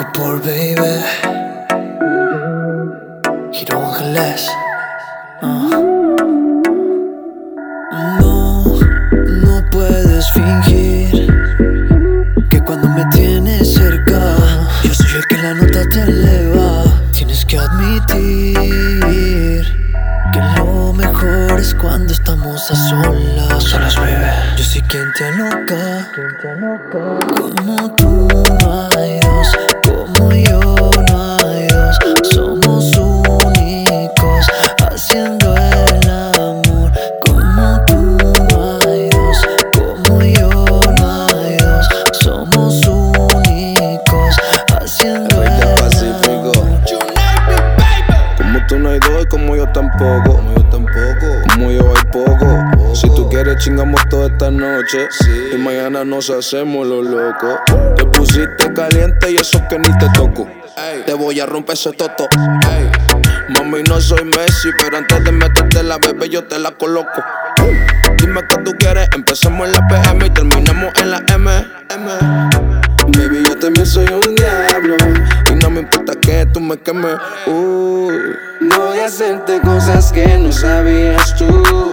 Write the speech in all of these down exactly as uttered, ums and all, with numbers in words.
Franco por baby. Giro Ángeles. Uh. No, no puedes fingir que cuando me tienes cerca yo soy el que la nota te eleva. Tienes que admitir que lo mejor es cuando estamos a solas. Solas, baby. Yo soy quien te aloca. Como tú no hay dos, como yo no hay dos. Somos únicos haciendo el amor. Como tú no hay dos, como yo no hay dos. Somos únicos haciendo el amor. Como tú no hay dos, como yo tampoco. Como yo tampoco. Como yo hay poco. Si tú quieres chingamos toda esta noche, sí. Y mañana nos hacemos los locos. Te pusiste caliente y eso que ni te toco. Ey. Te voy a romper ese toto. Ey. Mami, no soy Messi, pero antes de meterte la bebé yo te la coloco. Dime qué tú quieres, empezamos en la P M y terminamos en la M. M. Baby, yo también soy un diablo y no me importa que tú me quemes. Uy, voy a hacerte cosas que no sabías tú.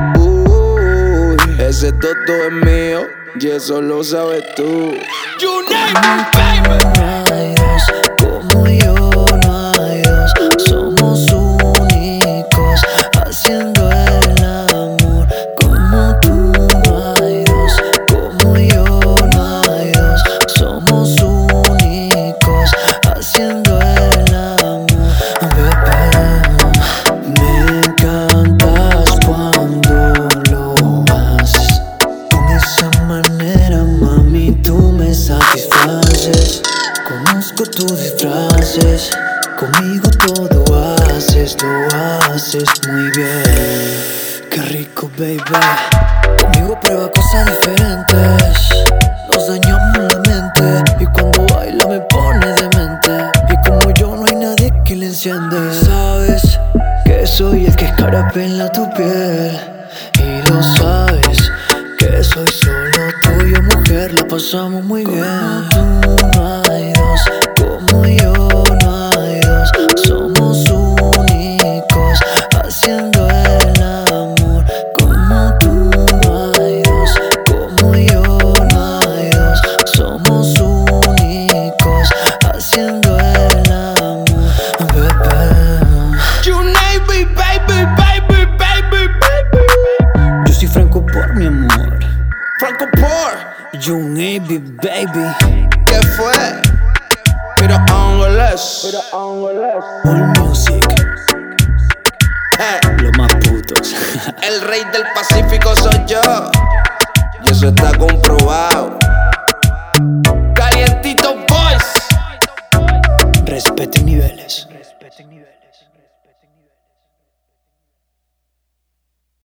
Ese toto es mío y eso lo sabes tú. You name it, baby. No hay dos, como yo no hay dos. Somos únicos haciendo el amor. Como tú no hay dos, como yo no hay dos. Somos únicos haciendo el amor. Bebé, me encantas cuando lo haces. Con esa manera, mami, tú me satisfaces. Conozco tus disfraces, conmigo todo haces, lo haces muy bien. Qué rico, baby. Conmigo prueba cosas diferentes. Nos dañamos la mente y cuando baila me pone demente. Y como yo no hay nadie que le enciende. Sabes que soy el que escarapela tu piel y lo sabes que soy solo tuyo, mujer. La pasamos muy bien. Como tú no hay dos, como yo no hay dos. Somos únicos haciendo el amor. Como tú no hay dos, como yo no hay dos. Somos únicos haciendo el amor, bebé. You name it, baby, baby, baby, baby. Yo soy Franco por mi amor. Franco por. You Navy, baby. ¿Qué fue? Mira Ángeles. Mira Ángeles. All music. Eh, Los más putos. el rey del Pacífico soy yo. Y eso está comprobado. Calientito Boys. Respeten niveles. Respeten niveles.